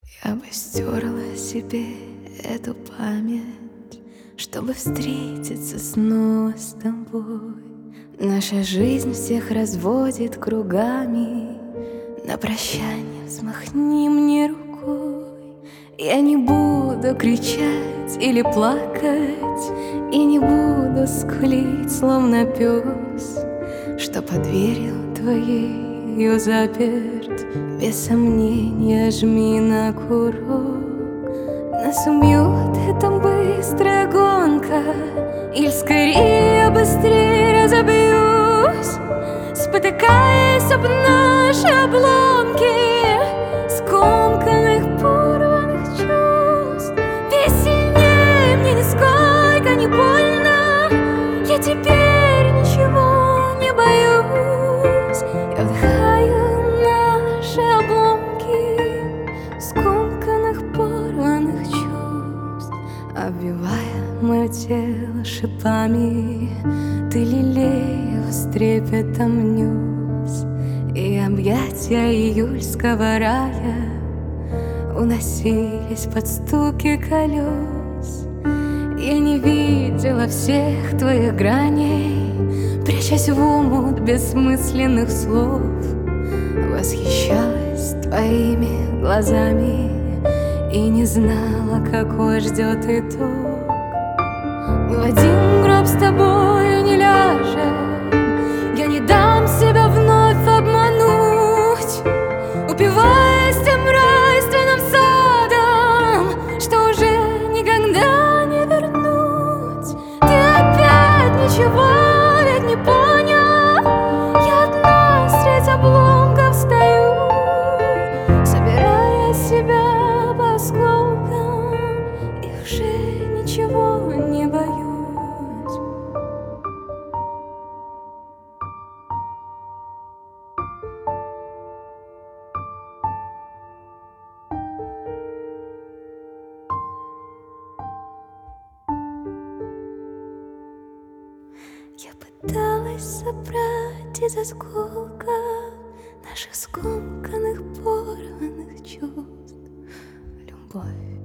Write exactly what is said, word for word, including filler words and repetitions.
Я бы стерла себе эту память, чтобы встретиться снова с тобой. Наша жизнь всех разводит кругами. На прощание взмахни мне рукой. Я не буду кричать или плакать, и не буду скулить, словно пес, что под дверью твоею заперт. Без сомнения жми на курок. Нас убьет эта быстрая гонка, или скорее я быстрее разобьюсь, спотыкаясь об наши обломки скомканных, порванных чувств. Ведь сильнее мне нисколько не больно, я теперь ничего не боюсь. Я вдыхаю наши обломки скомканных, порванных чувств, обвивая мое тело шипами. Ты лелеял с трепетом нес, и объятия июльского рая уносились под стуки колес. Я не видела всех твоих граней, прячась в омут бессмысленных слов. Восхищалась твоими глазами и не знала, какой ждет итог. В один гроб с тобою не ляжем, я не дам себя вновь обмануть, упиваясь тем райственным садом, что уже никогда не вернуть. Ты опять ничего ведь не понял, я одна средь обломков стою, собирая себя по осколкам, и уже ничего не боюсь. Я пыталась собрать из осколков наших скомканных, порванных чувств любовь.